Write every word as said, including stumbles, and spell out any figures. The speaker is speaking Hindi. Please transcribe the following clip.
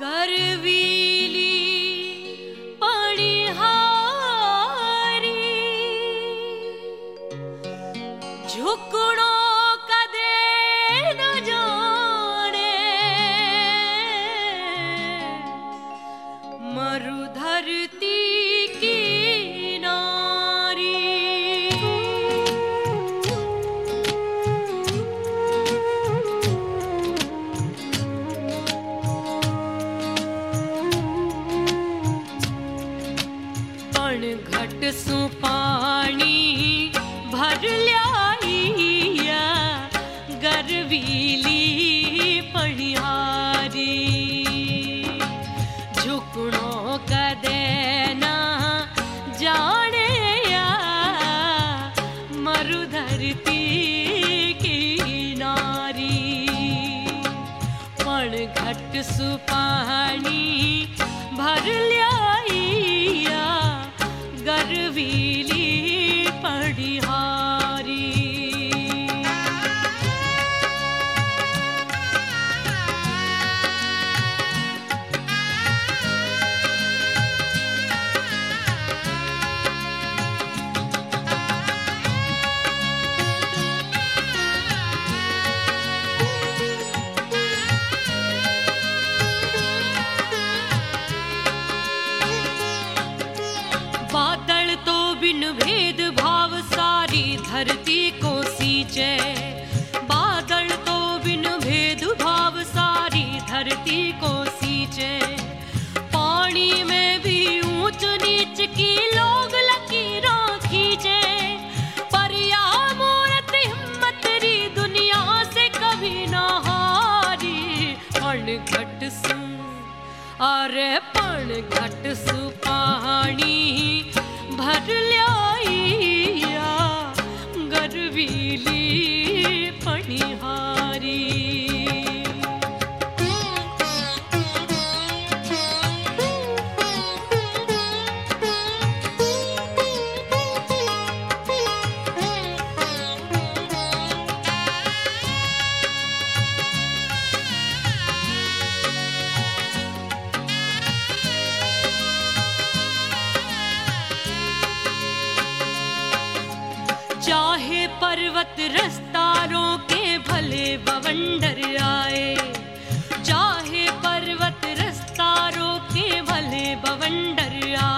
गर्वीली पणिहारी झुकड़ो कदे न जाने मरु धरती की नारी। घट सु पानी भर ल्याइया गर्वीली पणिहारी झुकड़ो कदे ना जाने या मरु धरती की नारी। पण घट सु पानी भर ल्याइया गर्वीली पणिहारी। बादल तो बिन भेद भाव सारी धरती को सींचे। बादल तो बिन भेद भाव सारी धरती को सींचे। पानी में भी ऊंच नीच की लोग लकीरों खींचे। पर या मूरत हिम्मत री दुनिया से कभी ना हारी। पण घट सु अरे पण घट सु पानी भर ल्याइया गर्वीली पणिहारी। चाहे पर्वत रास्ता रोके भले बवंडर आए। चाहे पर्वत रास्ता रोके भले बवंडर आए।